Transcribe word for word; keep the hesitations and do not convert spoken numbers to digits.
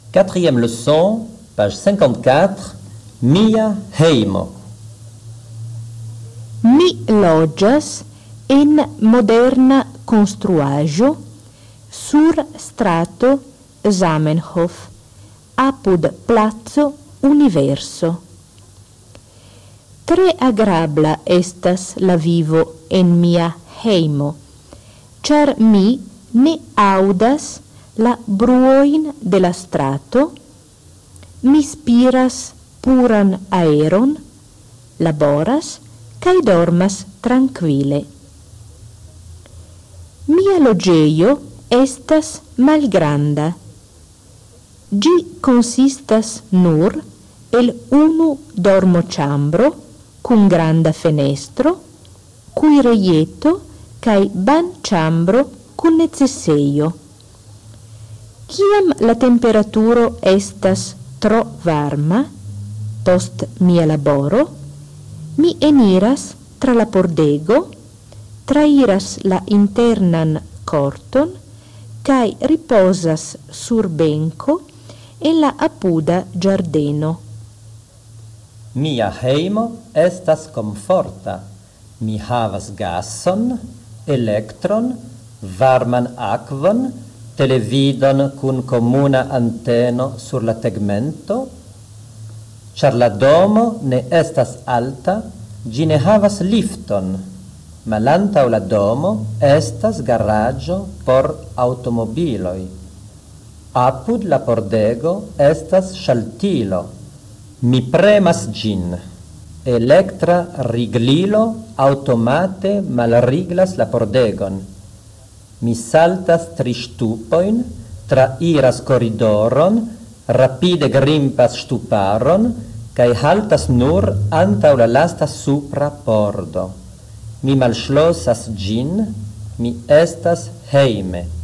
Quatrième leçon, page cinquante-quatre, Mia heimo. Mi loĝas en moderna konstruaĵo sur strato Zamenhof, apud placo Universo. Tre agrabla estas la vivo en mia hejmo, ĉar mi ne aŭdas la bruojn de la strato, mi spiras puran aeron, laboras kaj dormas trankvile. Mia loĝejo estas malgranda. Ĝi konsistas nur el unu dormoĉambro kun granda fenestro, kuirejeto kaj banĉambro kun necesejo. Kiam la temperaturo estas tro varma, post mia laboro, mi eniras tra la pordego, trairas la internan korton kaj ripozas sur benko en la apuda ĝardeno. Mia hejmo estas komforta. Mi havas gason, elektron, varman akvon, televidon kun komuna anteno sur la tegmento. Ĉar la domo ne estas alta, ĝi ne havas lifton. Malantaŭ la domo estas garaĝo por aŭtomobiloj. Apud la pordego estas ŝaltilo. Mi premas ĝin. Elektra riglilo aŭtomate malriglas la pordegon. Mi saltas tri ŝtupojn, trairas koridoron, rapide grimpas ŝtuparon kaj haltas nur antaŭ la lasta supra pordo. Mi malŝlosas ĝin, mi estas hejme.